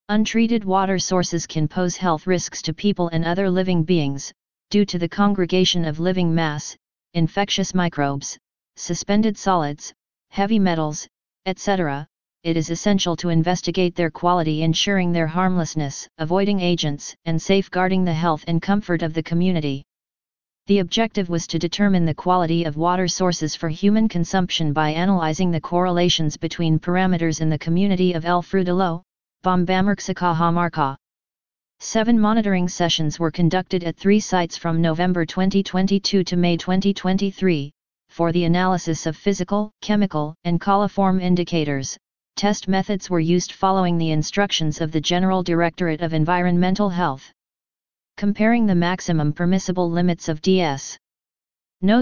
Untreated water sources can pose health risks to people and other living beings, due to the congregation of living mass, infectious microbes, suspended solids, heavy metals, etc. It is essential to investigate their quality, ensuring their harmlessness, avoiding agents, and safeguarding the health and comfort of the community. The objective was to determine the quality of water sources for human consumption by analyzing the correlations between parameters in the community of El Frutillo, Bambamarca. 7 monitoring sessions were conducted at 3 sites from November 2022 to May 2023, for the analysis of physical, chemical, and coliform indicators. Test methods were used following the instructions of the General Directorate of Environmental Health. Comparing the maximum permissible limits of DS. No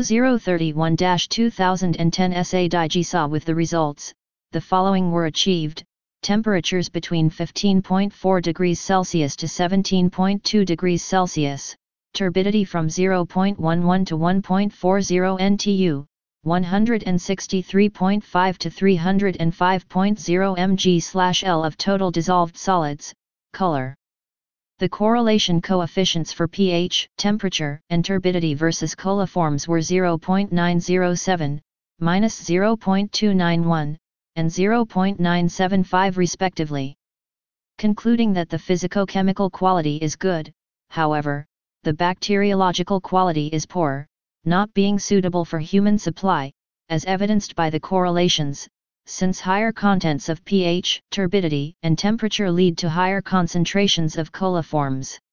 031-2010 SA DIGISA with the results, the following were achieved: temperatures between 15.4 degrees Celsius to 17.2 degrees Celsius, turbidity from 0.11 to 1.40 NTU, 163.5 to 305.0 mg/L of total dissolved solids, color. The correlation coefficients for pH, temperature, and turbidity versus coliforms were 0.907, -0.291, and 0.975 respectively. Concluding that the physico-chemical quality is good, however, the bacteriological quality is poor, not being suitable for human supply, as evidenced by the correlations, since higher contents of pH, turbidity, and temperature lead to higher concentrations of coliforms.